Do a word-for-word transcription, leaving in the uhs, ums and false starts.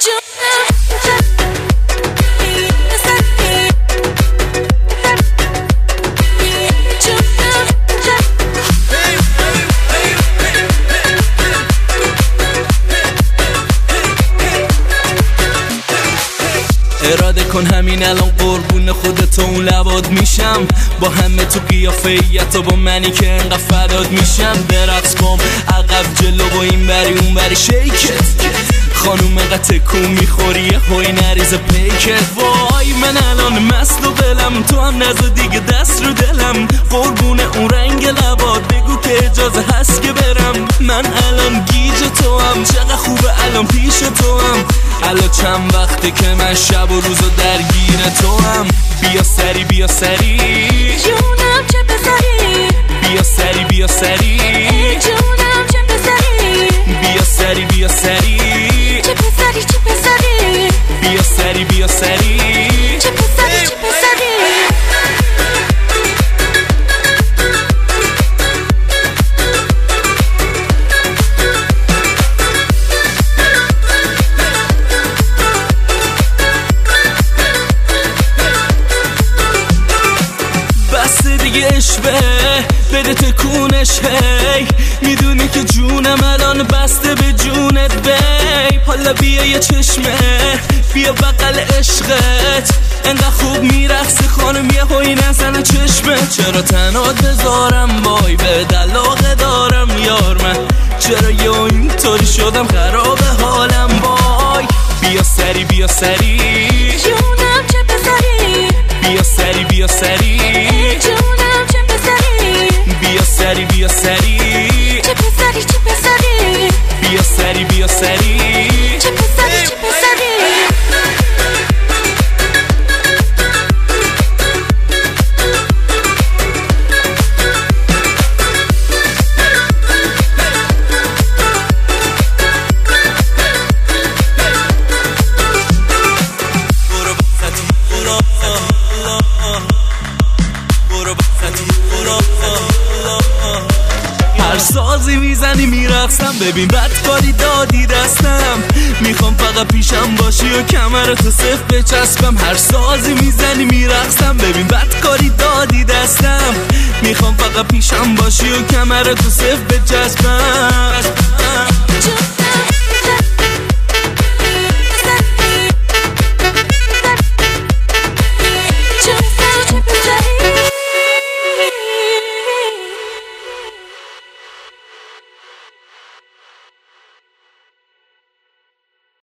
اراده کن همین الان قربون خودت اون لباد میشم، با همه تو قیافیت و با منی که انقدر فداد میشم. برقص کن عقب جلو و این بری اون بری شیکت، خانوم انقدر تکون میخوری هوی نریز پیکت. وای من الان مست و بلم، تو هم نزا دیگه دست رو دلم، قربون اون رنگ لباد بگو که اجازه هست که برم. من الان گیج تو هم، چقدر خوبه الان پیش تو هم، الان چند وقته که من شب و روزو درگیر تو هم. بیا سری بیا سری جونم چه پسری، بیا سری بیا سری جونم چه پسری، بیا سری بیا سری چه پسری چه پسری، بیا سری بیا سری چه پسری چه پسری. اشبه بده تکونش هی، میدونی که جونم الان بسته به جونت بی. حالا بیا یه چشمه بیا بغل عشقت، انقدر خوب میرقصی خانم یه هوی نزنه چشمه. چرا تنات بذارم وای به دلاغه دارم یار من، چرا یا اینطوری شدم خراب حالم وای. بیا سری بیا سری جونم چه پسری، بیا سری بیا سری جونم چه پسری، بیا سری بیا سری چه پسری چه پسری، بیا سری بیا سری چه پسری چه پسری. هر سازی میزنی میرقصم، ببین بدکاری دادی دستم، میخوام فقط پیشم باشی و کمرتو صف بچسبم. هر سازی میزنی میرقصم، ببین بدکاری دادی دستم، میخوام فقط پیشم باشی و کمرتو صف بچسبم.